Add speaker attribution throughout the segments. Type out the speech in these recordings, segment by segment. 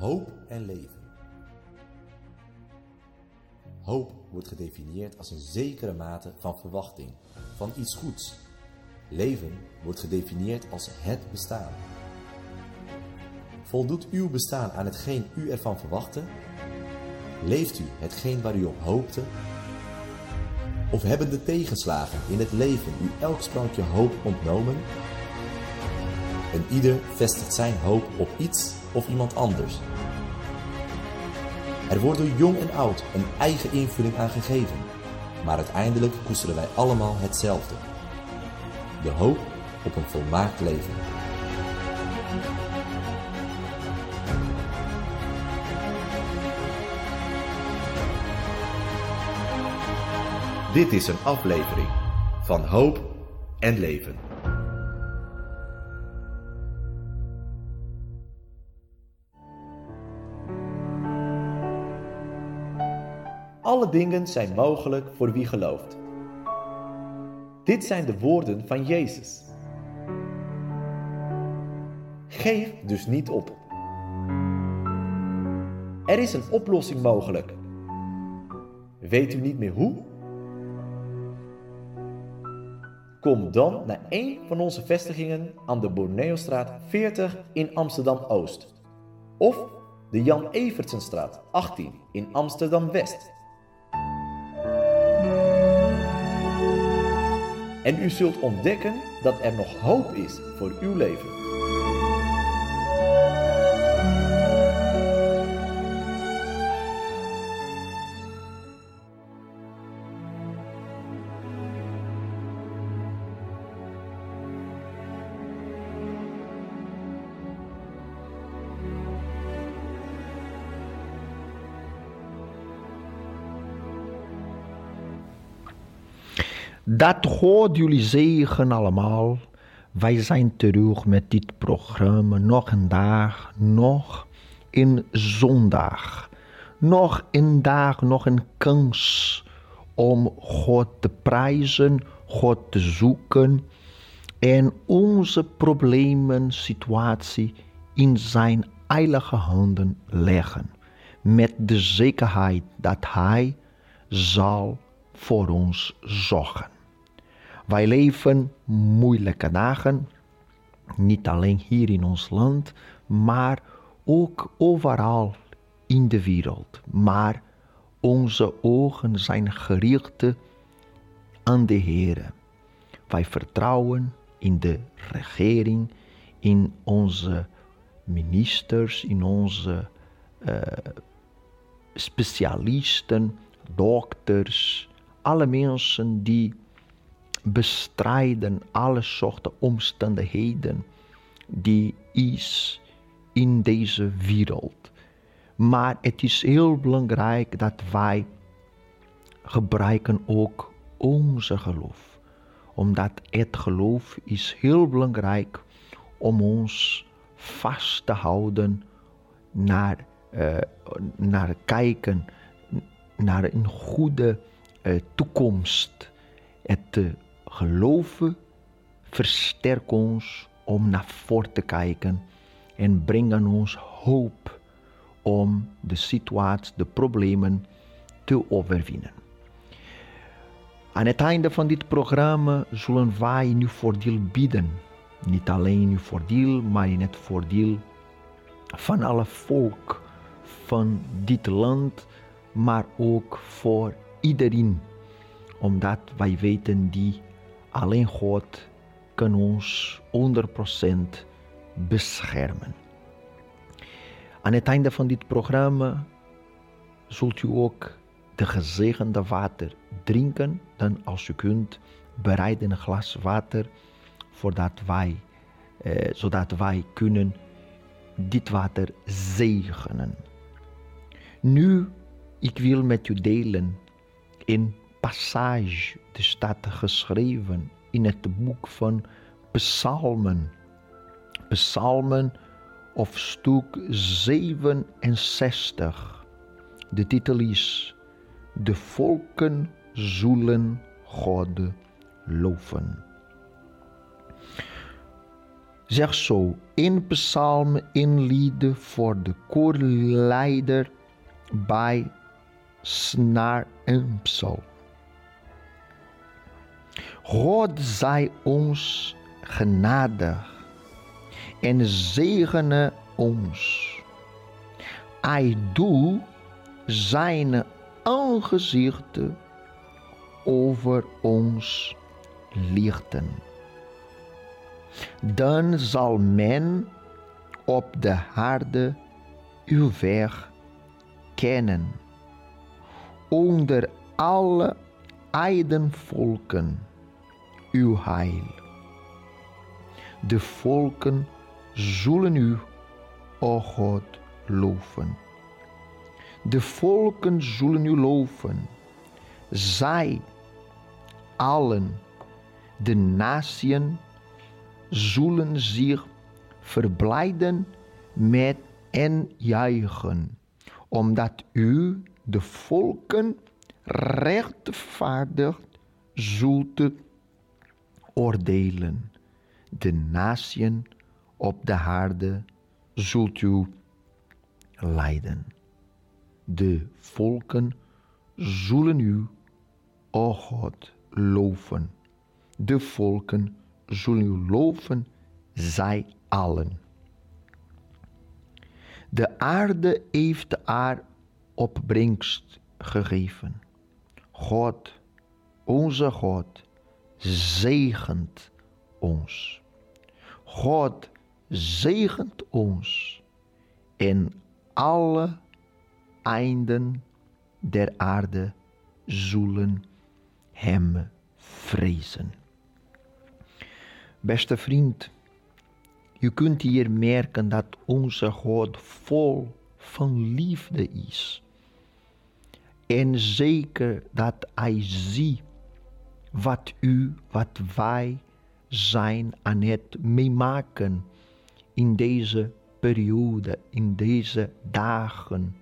Speaker 1: Hoop en leven. Hoop wordt gedefinieerd als een zekere mate van verwachting, van iets goeds. Leven wordt gedefinieerd als het bestaan. Voldoet uw bestaan aan hetgeen u ervan verwachtte? Leeft u hetgeen waar u op hoopte? Of hebben de tegenslagen in het leven u elk sprankje hoop ontnomen? En ieder vestigt zijn hoop op iets of iemand anders. Er wordt door jong en oud een eigen invulling aan gegeven, maar uiteindelijk koesteren wij allemaal hetzelfde: de hoop op een volmaakt leven. Dit is een aflevering van Hoop en Leven.
Speaker 2: Alle dingen zijn mogelijk voor wie gelooft. Dit zijn de woorden van Jezus. Geef dus niet op. Er is een oplossing mogelijk. Weet u niet meer hoe? Kom dan naar een van onze vestigingen aan de Borneostraat 40 in Amsterdam-Oost. Of de Jan Evertsenstraat 18 in Amsterdam-West. En u zult ontdekken dat er nog hoop is voor uw leven.
Speaker 3: Dat God jullie zegen allemaal. Wij zijn terug met dit programma nog een dag, nog een zondag. Nog een dag, nog een kans om God te prijzen, God te zoeken en onze problemen, situatie in zijn heilige handen leggen. Met de zekerheid dat Hij zal voor ons zorgen. Wij leven moeilijke dagen, niet alleen hier in ons land, maar ook overal in de wereld. Maar onze ogen zijn gericht aan de Heer. Wij vertrouwen in de regering, in onze ministers, in onze specialisten, dokters, alle mensen die bestrijden alle soorten omstandigheden die is in deze wereld. Maar het is heel belangrijk dat wij gebruiken ook onze geloof. Omdat het geloof is heel belangrijk om ons vast te houden naar kijken, naar een goede toekomst. Het geloven versterkt ons om naar voren te kijken en brengen ons hoop om de situatie, de problemen te overwinnen. Aan het einde van dit programma zullen wij in uw voordeel bidden. Niet alleen in uw voordeel, maar in het voordeel van alle volk van dit land, maar ook voor iedereen. Omdat wij weten die alleen God kan ons 100% beschermen. Aan het einde van dit programma zult u ook de gezegende water drinken. Dan als u kunt, bereid een glas water zodat wij kunnen dit water zegenen. Nu, ik wil met u delen een passage, die staat geschreven in het boek van Psalmen. Psalmen of stuk 67. De titel is: De volken zullen God loven. zegt zo in psalmen, in lieden voor de koorleider bij snaar en psalm. God zij ons genadig en zegene ons. Hij doet zijn aangezichten over ons lichten. Dan zal men op de aarde uw weg kennen. Onder alle heidenvolken uw heil. De volken zullen u, o God, loven. De volken zullen u loven. Zij allen, de natieën, zullen zich verblijden met en juichen, omdat u de volken rechtvaardig zult oordelen. De natieën op de aarde zult u leiden. De volken zullen u, o God, loven. De volken zullen u loven, zij allen. De aarde heeft haar opbrengst gegeven. God, onze God, zegent ons. God zegent ons en alle einden der aarde zullen hem vrezen. Beste vriend, je kunt hier merken dat onze God vol van liefde is. En zeker dat hij ziet wat wij zijn aan het meemaken in deze periode, in deze dagen.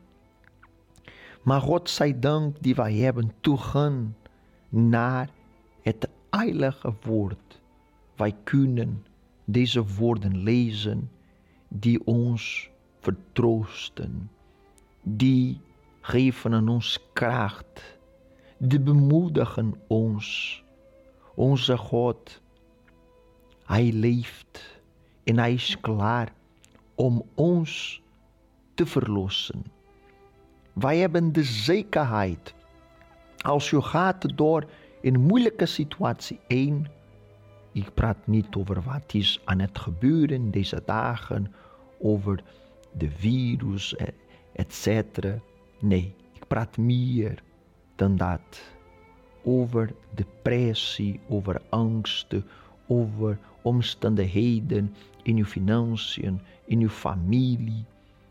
Speaker 3: Maar God zij dank die wij hebben toegang naar het heilige woord. Wij kunnen deze woorden lezen die ons vertroosten, die geven aan ons kracht, die bemoedigen ons. Onze God, hij leeft en hij is klaar om ons te verlossen. Wij hebben de zekerheid, als je gaat door een moeilijke situatie heen, ik praat niet over wat is aan het gebeuren deze dagen, over de virus, etc. Nee, ik praat meer dan dat. Over depressie, over angsten, over omstandigheden in uw financiën, in uw familie.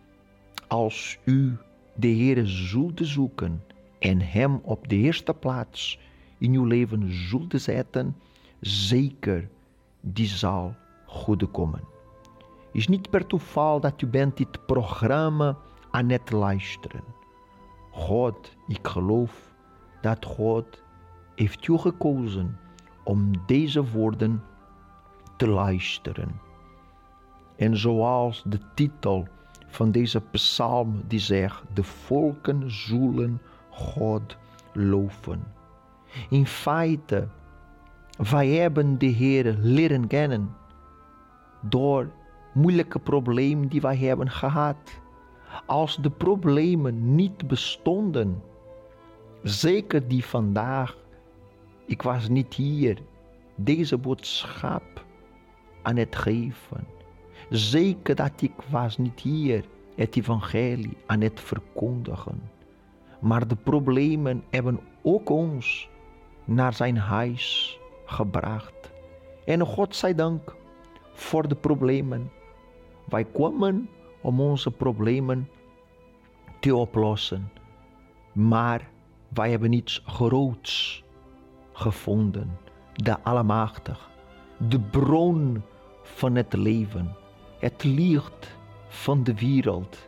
Speaker 3: Als u de Heer zult zoeken en hem op de eerste plaats in uw leven zult zetten, zeker, die zal goed komen. Het is niet per toeval dat u bent dit programma aan het luisteren. God, ik geloof dat God heeft u gekozen om deze woorden te luisteren. En zoals de titel van deze psalm die zegt, de volken zullen God loven. In feite, wij hebben de Heer leren kennen door moeilijke problemen die wij hebben gehad. Als de problemen niet bestonden, zeker die vandaag, ik was niet hier, deze boodschap aan het geven. Zeker dat ik was niet hier, het evangelie aan het verkondigen. Maar de problemen hebben ook ons naar zijn huis gebracht. En God zij dank voor de problemen. Wij kwamen om onze problemen te oplossen. Maar wij hebben iets groots gevonden. De Almachtige, de bron van het leven, het licht van de wereld,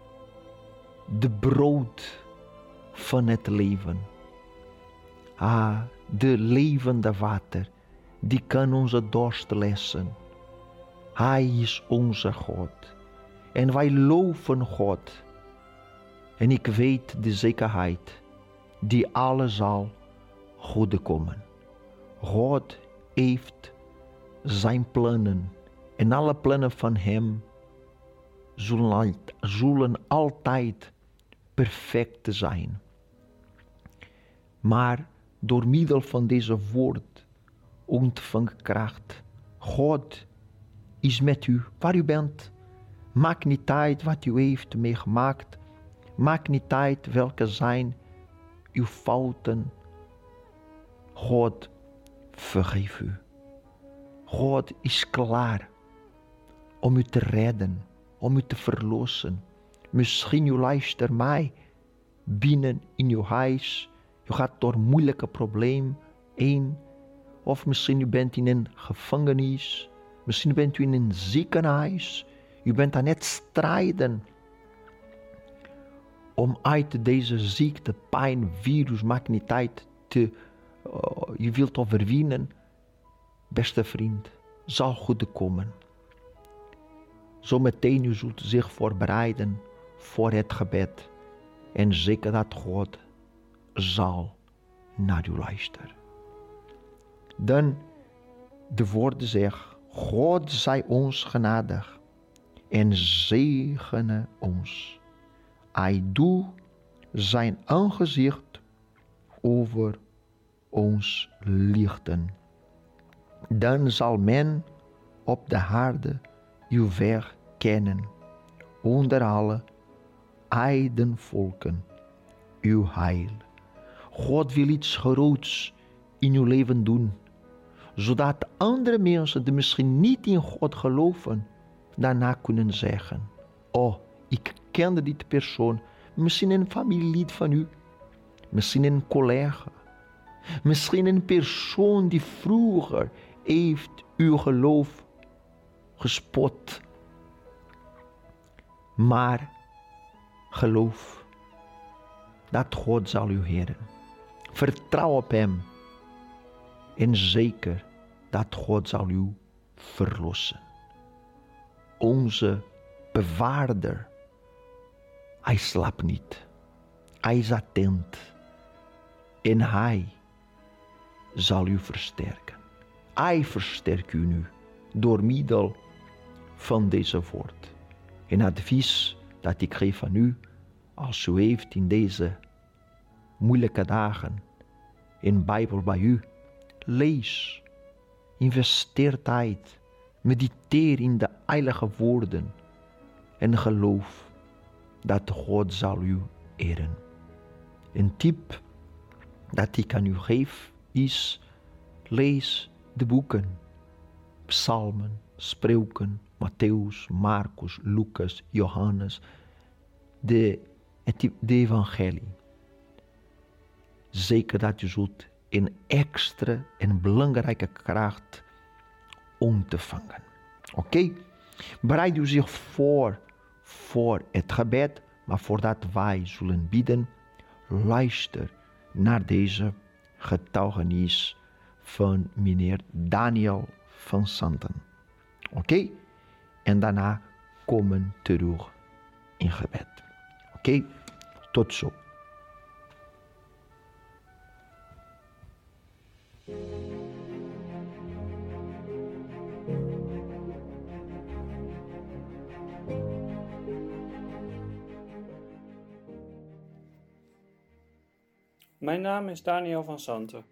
Speaker 3: de brood van het leven. De levende water, die kan onze dorst lessen. Hij is onze God. En wij loven God. En ik weet de zekerheid, die alles zal goed komen. God heeft zijn plannen. En alle plannen van hem zullen altijd perfect zijn. Maar door middel van deze woord ontvang kracht. God is met u, waar u bent. Maakt niet uit wat u heeft meegemaakt. Maakt niet uit welke zijn uw fouten. God vergeeft u. God is klaar om u te redden, om u te verlossen. Misschien u luistert mij binnen in uw huis. U gaat door moeilijke problemen heen. Of misschien u bent in een gevangenis. Misschien bent u in een ziekenhuis. U bent aan het strijden om uit deze ziekte, pijn, virus, maakt niet uit, je wilt overwinnen. Beste vriend, zal goed komen. Zometeen u zult zich voorbereiden voor het gebed. En zeker dat God zal naar u luisteren. Dan de woorden zeggen, God zij ons genadig en zegene ons. Hij doet zijn aangezicht over ons lichten. Dan zal men op de aarde uw weg kennen, onder alle heidenvolken uw heil. God wil iets groots in uw leven doen, zodat andere mensen die misschien niet in God geloven, daarna kunnen zeggen, oh, ik kende die persoon, misschien een familielid van u, misschien een collega, misschien een persoon die vroeger heeft uw geloof gespot. Maar geloof dat God zal u redden. Vertrouw op hem. En zeker dat God zal u verlossen. Onze bewaarder, hij slaapt niet. Hij is attent. En hij zal u versterken. Hij versterkt u nu door middel van deze woord. Een advies dat ik geef aan u, als u heeft in deze moeilijke dagen een Bijbel bij u, lees, investeer tijd, mediteer in de heilige woorden en geloof dat God zal u eren. Een tip dat ik aan u geef is, lees de boeken, Psalmen, Spreuken, Matthäus, Marcus, Lucas, Johannes, de evangelie. Zeker dat je zult een extra en belangrijke kracht ontvangen. Oké? Bereid u zich voor het gebed, maar voordat wij zullen bidden, luister naar deze getuigenis van meneer Daniel van Santen. Oké? En daarna komen terug in gebed. Oké? Tot zo.
Speaker 4: Mijn naam is Daniel van Santen.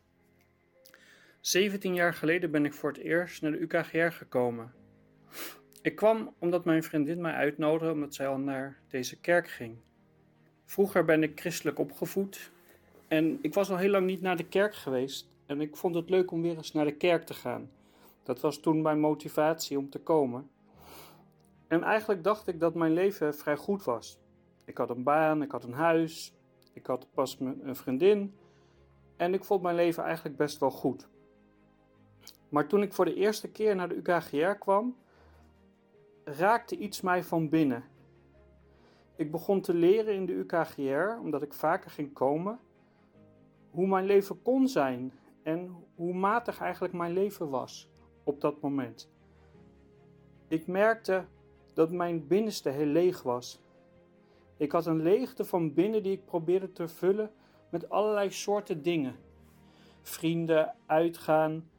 Speaker 4: 17 jaar geleden ben ik voor het eerst naar de UKGR gekomen. Ik kwam omdat mijn vriendin mij uitnodigde omdat zij al naar deze kerk ging. Vroeger ben ik christelijk opgevoed en ik was al heel lang niet naar de kerk geweest en ik vond het leuk om weer eens naar de kerk te gaan. Dat was toen mijn motivatie om te komen. En eigenlijk dacht ik dat mijn leven vrij goed was. Ik had een baan, ik had een huis, ik had pas een vriendin en ik vond mijn leven eigenlijk best wel goed. Maar toen ik voor de eerste keer naar de UKGR kwam, raakte iets mij van binnen. Ik begon te leren in de UKGR, omdat ik vaker ging komen, hoe mijn leven kon zijn en hoe matig eigenlijk mijn leven was op dat moment. Ik merkte dat mijn binnenste heel leeg was. Ik had een leegte van binnen die ik probeerde te vullen met allerlei soorten dingen. Vrienden, uitgaan,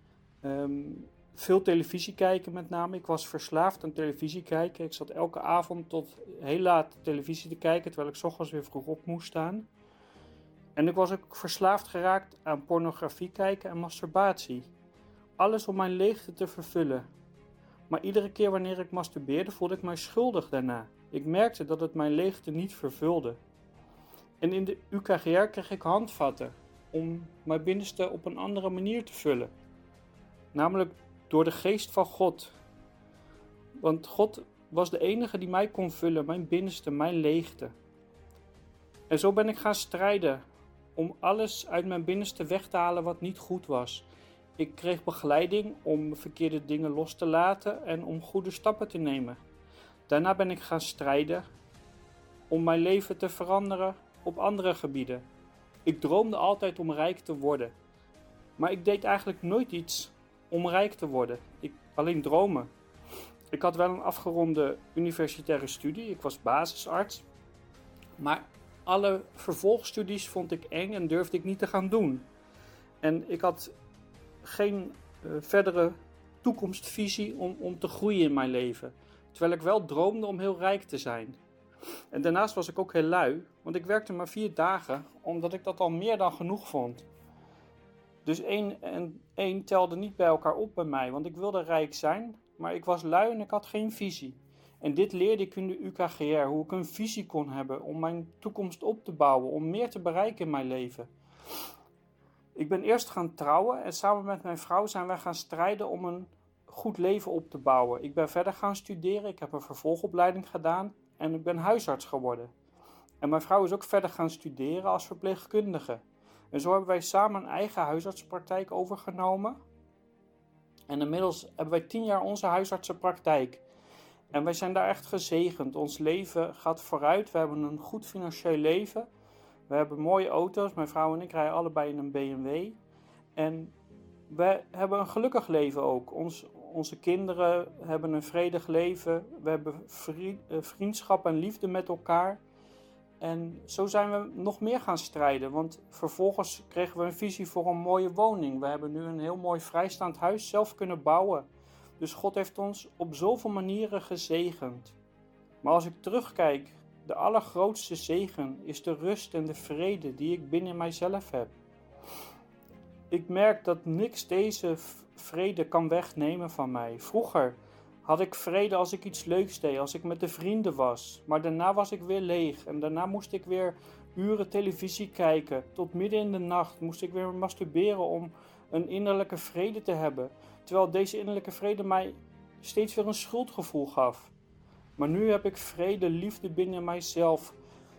Speaker 4: veel televisie kijken met name. Ik was verslaafd aan televisie kijken. Ik zat elke avond tot heel laat televisie te kijken, terwijl ik 's ochtends weer vroeg op moest staan. En ik was ook verslaafd geraakt aan pornografie kijken en masturbatie. Alles om mijn leegte te vervullen. Maar iedere keer wanneer ik masturbeerde voelde ik mij schuldig daarna. Ik merkte dat het mijn leegte niet vervulde. En in de UKGR kreeg ik handvatten om mijn binnenste op een andere manier te vullen. Namelijk door de geest van God. Want God was de enige die mij kon vullen, mijn binnenste, mijn leegte. En zo ben ik gaan strijden om alles uit mijn binnenste weg te halen wat niet goed was. Ik kreeg begeleiding om verkeerde dingen los te laten en om goede stappen te nemen. Daarna ben ik gaan strijden om mijn leven te veranderen op andere gebieden. Ik droomde altijd om rijk te worden. Maar ik deed eigenlijk nooit iets om rijk te worden. Alleen dromen. Ik had wel een afgeronde universitaire studie. Ik was basisarts. Maar alle vervolgstudies vond ik eng en durfde ik niet te gaan doen. En ik had geen verdere toekomstvisie om te groeien in mijn leven. Terwijl ik wel droomde om heel rijk te zijn. En daarnaast was ik ook heel lui, want ik werkte maar 4 dagen, omdat ik dat al meer dan genoeg vond. Dus 1 en 1 telde niet bij elkaar op bij mij, want ik wilde rijk zijn, maar ik was lui en ik had geen visie. En dit leerde ik in de UKGR, hoe ik een visie kon hebben om mijn toekomst op te bouwen, om meer te bereiken in mijn leven. Ik ben eerst gaan trouwen en samen met mijn vrouw zijn wij gaan strijden om een goed leven op te bouwen. Ik ben verder gaan studeren, ik heb een vervolgopleiding gedaan en ik ben huisarts geworden. En mijn vrouw is ook verder gaan studeren als verpleegkundige. En zo hebben wij samen een eigen huisartsenpraktijk overgenomen. En inmiddels hebben wij 10 jaar onze huisartsenpraktijk. En wij zijn daar echt gezegend. Ons leven gaat vooruit. We hebben een goed financieel leven. We hebben mooie auto's. Mijn vrouw en ik rijden allebei in een BMW. En we hebben een gelukkig leven ook. Onze kinderen hebben een vredig leven. We hebben vriendschap en liefde met elkaar. En zo zijn we nog meer gaan strijden. Want vervolgens kregen we een visie voor een mooie woning. We hebben nu een heel mooi vrijstaand huis zelf kunnen bouwen. Dus God heeft ons op zoveel manieren gezegend. Maar als ik terugkijk, de allergrootste zegen is de rust en de vrede die ik binnen mijzelf heb. Ik merk dat niks deze vrede kan wegnemen van mij. Vroeger had ik vrede als ik iets leuks deed, als ik met de vrienden was. Maar daarna was ik weer leeg en daarna moest ik weer uren televisie kijken. Tot midden in de nacht moest ik weer masturberen om een innerlijke vrede te hebben. Terwijl deze innerlijke vrede mij steeds weer een schuldgevoel gaf. Maar nu heb ik vrede, liefde binnen mijzelf.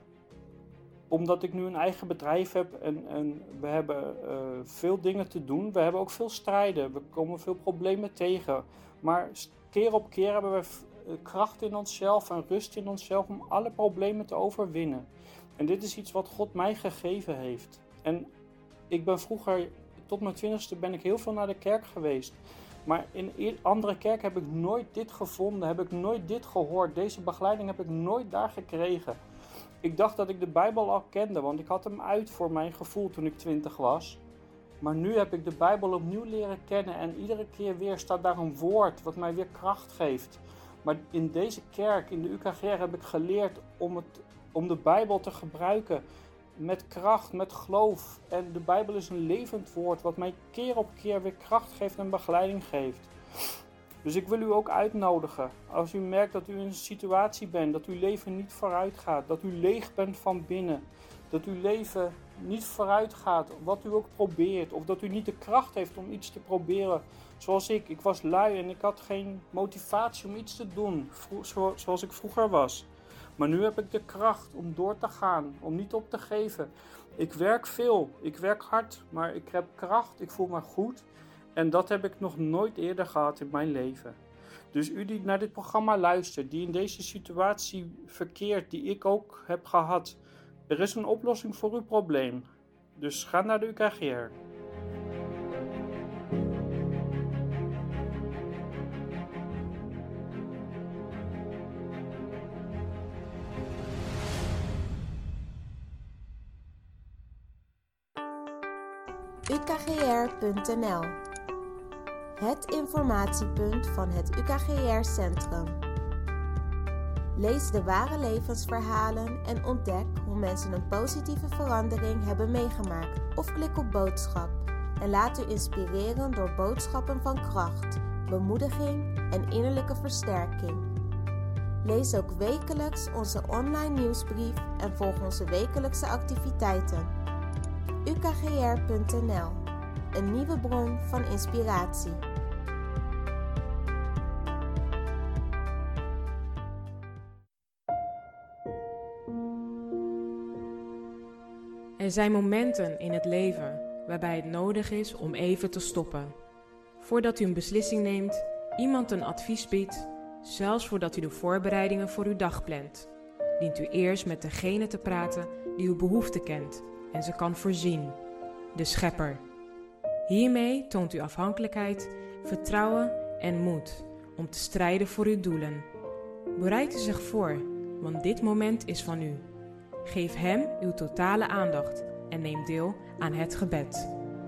Speaker 4: Omdat ik nu een eigen bedrijf heb en we hebben veel dingen te doen. We hebben ook veel strijden. We komen veel problemen tegen. Maar keer op keer hebben we kracht in onszelf en rust in onszelf om alle problemen te overwinnen. En dit is iets wat God mij gegeven heeft. En ik ben vroeger, tot mijn 20ste, ben ik heel veel naar de kerk geweest. Maar in een andere kerk heb ik nooit dit gevonden, heb ik nooit dit gehoord. Deze begeleiding heb ik nooit daar gekregen. Ik dacht dat ik de Bijbel al kende, want ik had hem uit voor mijn gevoel toen ik 20 was. Maar nu heb ik de Bijbel opnieuw leren kennen en iedere keer weer staat daar een woord wat mij weer kracht geeft. Maar in deze kerk, in de UKGR, heb ik geleerd om de Bijbel te gebruiken met kracht, met geloof. En de Bijbel is een levend woord wat mij keer op keer weer kracht geeft en begeleiding geeft. Dus ik wil u ook uitnodigen, als u merkt dat u in een situatie bent, dat uw leven niet vooruit gaat, dat u leeg bent van binnen, dat uw leven niet vooruit gaat, wat u ook probeert, of dat u niet de kracht heeft om iets te proberen, zoals ik. Ik was lui en ik had geen motivatie om iets te doen, zoals ik vroeger was. Maar nu heb ik de kracht om door te gaan, om niet op te geven. Ik werk veel, ik werk hard, maar ik heb kracht, ik voel me goed. En dat heb ik nog nooit eerder gehad in mijn leven. Dus u die naar dit programma luistert, die in deze situatie verkeert, die ik ook heb gehad. Er is een oplossing voor uw probleem. Dus ga naar de UKGR.
Speaker 5: ukgr.nl, het informatiepunt van het UKGR-centrum. Lees de ware levensverhalen en ontdek hoe mensen een positieve verandering hebben meegemaakt. Of klik op boodschap en laat u inspireren door boodschappen van kracht, bemoediging en innerlijke versterking. Lees ook wekelijks onze online nieuwsbrief en volg onze wekelijkse activiteiten. ukgr.nl, een nieuwe bron van inspiratie.
Speaker 6: Er zijn momenten in het leven waarbij het nodig is om even te stoppen. Voordat u een beslissing neemt, iemand een advies biedt, zelfs voordat u de voorbereidingen voor uw dag plant, dient u eerst met degene te praten die uw behoeften kent en ze kan voorzien, de Schepper. Hiermee toont u afhankelijkheid, vertrouwen en moed om te strijden voor uw doelen. Bereid u zich voor, want dit moment is van u. Geef Hem uw totale aandacht en neem deel aan het gebed.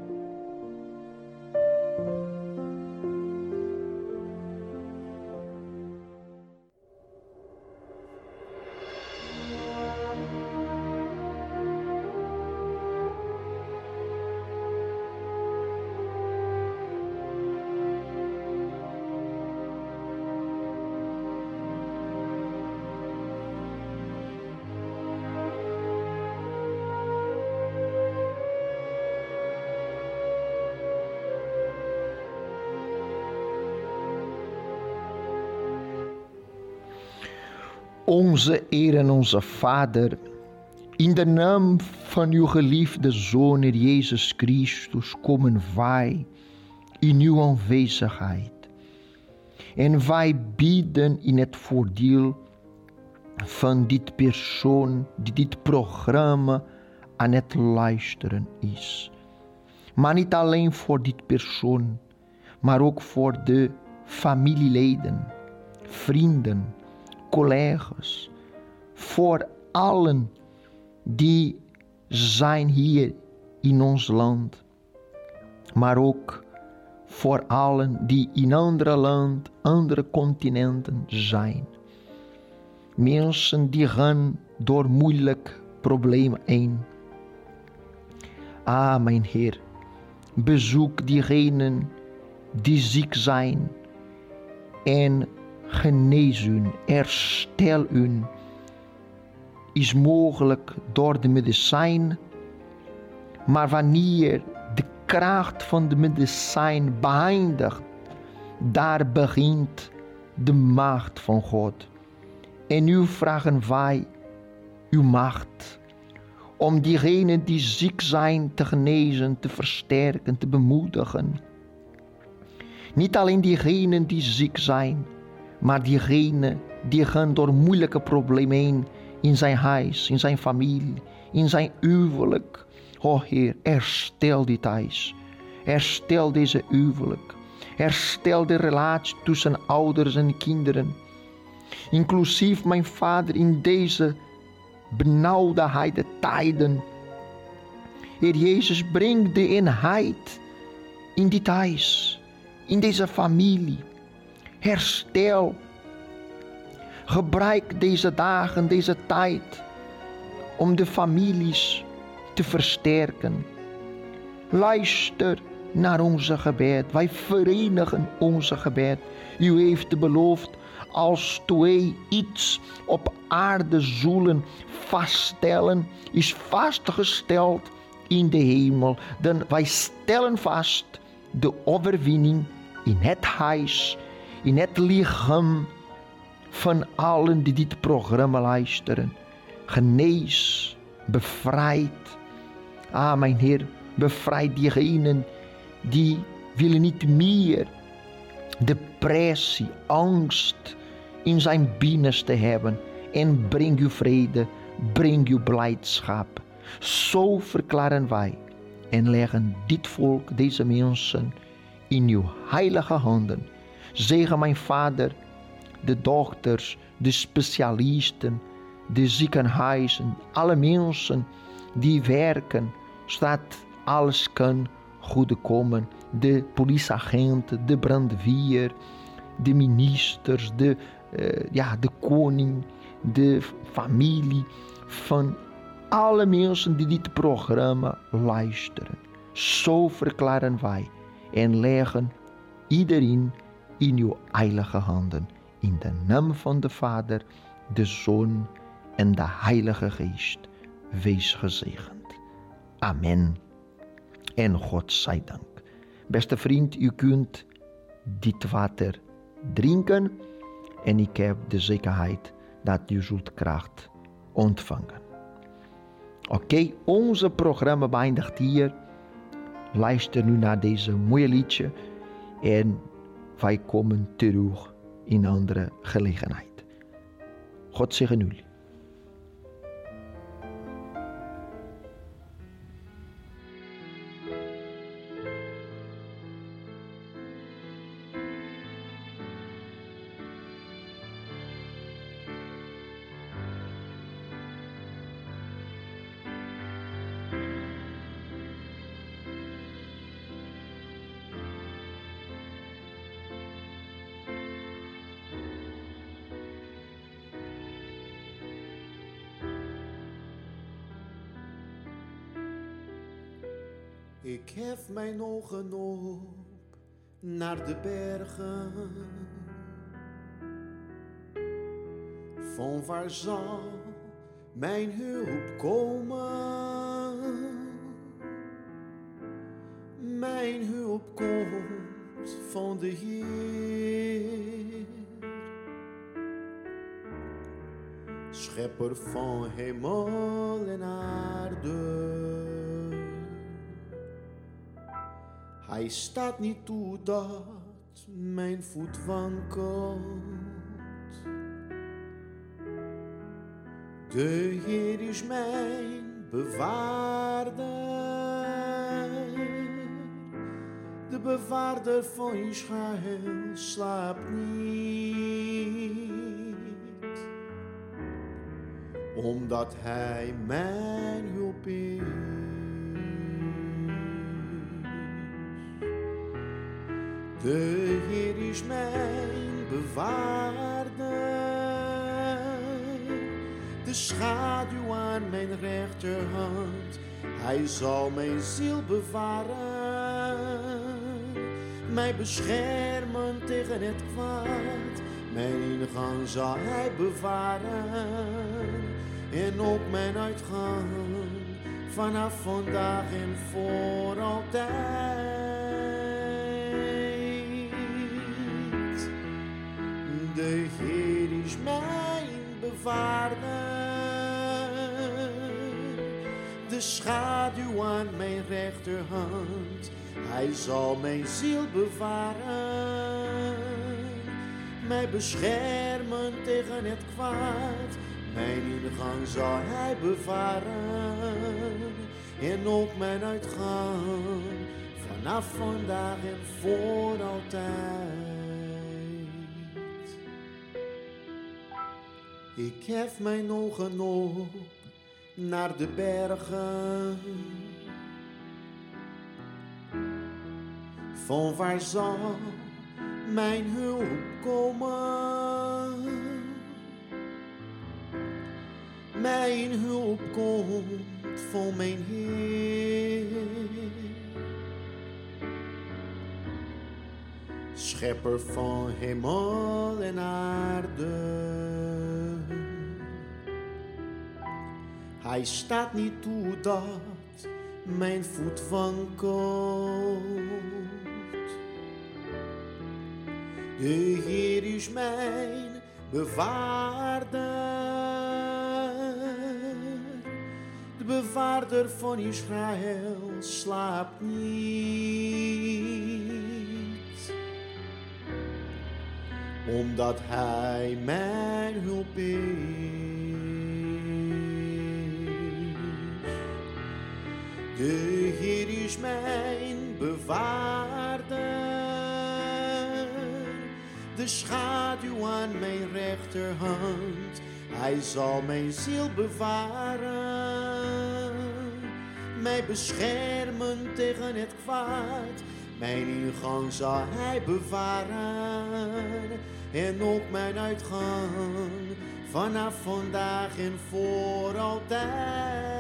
Speaker 3: Onze Heer en onze Vader, in de naam van uw geliefde Zoon, Heer Jezus Christus, komen wij in uw aanwezigheid. En wij bidden in het voordeel van dit persoon die dit programma aan het luisteren is. Maar niet alleen voor dit persoon, maar ook voor de familieleden, vrienden, collega's, voor allen die zijn hier in ons land, maar ook voor allen die in andere landen, andere continenten zijn. Mensen die gaan door moeilijke problemen heen. Mijn Heer, bezoek diegenen die ziek zijn en genees hun, herstel hun. Is mogelijk door de medicijn, maar wanneer de kracht van de medicijn beëindigt, daar begint de macht van God. En nu vragen wij uw macht om diegenen die ziek zijn te genezen, te versterken, te bemoedigen. Niet alleen diegenen die ziek zijn, maar diegenen die gaan door moeilijke problemen heen in zijn huis, in zijn familie, in zijn huwelijk. O Heer, herstel dit huis. Herstel deze huwelijk. Herstel de relatie tussen ouders en kinderen. Inclusief mijn Vader in deze benauwde tijden. Heer Jezus, breng de eenheid in dit huis, in deze familie. Herstel. Gebruik deze dagen, deze tijd, om de families te versterken. Luister naar onze gebed. Wij verenigen onze gebed. U heeft beloofd, als twee iets op aarde zullen vaststellen, is vastgesteld in de hemel. Dan wij stellen vast de overwinning in het huis, in het lichaam van allen die dit programma luisteren. Genees, bevrijd. Mijn Heer, bevrijd diegenen die willen niet meer depressie, angst in zijn binnenste hebben. En breng uw vrede, breng uw blijdschap. Zo verklaren wij en leggen dit volk, deze mensen, in uw heilige handen. Zegen mijn Vader, de dokters, de specialisten, de ziekenhuizen, alle mensen die werken, zodat alles kan goede komen. De politieagenten, de brandweer, de ministers, de koning, de familie van alle mensen die dit programma luisteren. Zo verklaren wij en leggen iedereen in uw heilige handen. In de naam van de Vader, de Zoon en de Heilige Geest. Wees gezegend. Amen. En God zij dank. Beste vriend, u kunt dit water drinken en ik heb de zekerheid dat u zult kracht ontvangen. Oké, onze programma beëindigt hier. Luister nu naar deze mooie liedje en wij komen terug in andere gelegenheid. God zegen jullie.
Speaker 7: Ik hef mijn ogen op naar de bergen. Van waar zal mijn hulp komen? Mijn hulp komt van de Heer, schepper van hemel en aarde. Hij staat niet toe dat mijn voet wankelt. De Heer is mijn bewaarder, de bewaarder van Israël slaapt niet, omdat Hij mijn hulp is. De Heer is mijn bewaarder, de schaduw aan mijn rechterhand. Hij zal mijn ziel bewaren, mij beschermen tegen het kwaad. Mijn ingang zal Hij bewaren en ook mijn uitgang, vanaf vandaag en voor altijd. De Heer is mijn bewaarder, de schaduw aan mijn rechterhand. Hij zal mijn ziel bewaren, mij beschermen tegen het kwaad. Mijn ingang zal Hij bewaren en ook mijn uitgang, vanaf vandaag en voor altijd. Ik hef mijn ogen op naar de bergen. Van waar zal mijn hulp komen? Mijn hulp komt van mijn Heer, schepper van hemel en aarde. Hij staat niet toe dat mijn voet wankelt. De Heer is mijn bewaarder, de bewaarder van Israël slaapt niet, omdat Hij mijn hulp is. De Heer is mijn bewaarder, de schaduw aan mijn rechterhand. Hij zal mijn ziel bewaren, mij beschermen tegen het kwaad. Mijn ingang zal hij bewaren en ook mijn uitgang vanaf vandaag en voor altijd.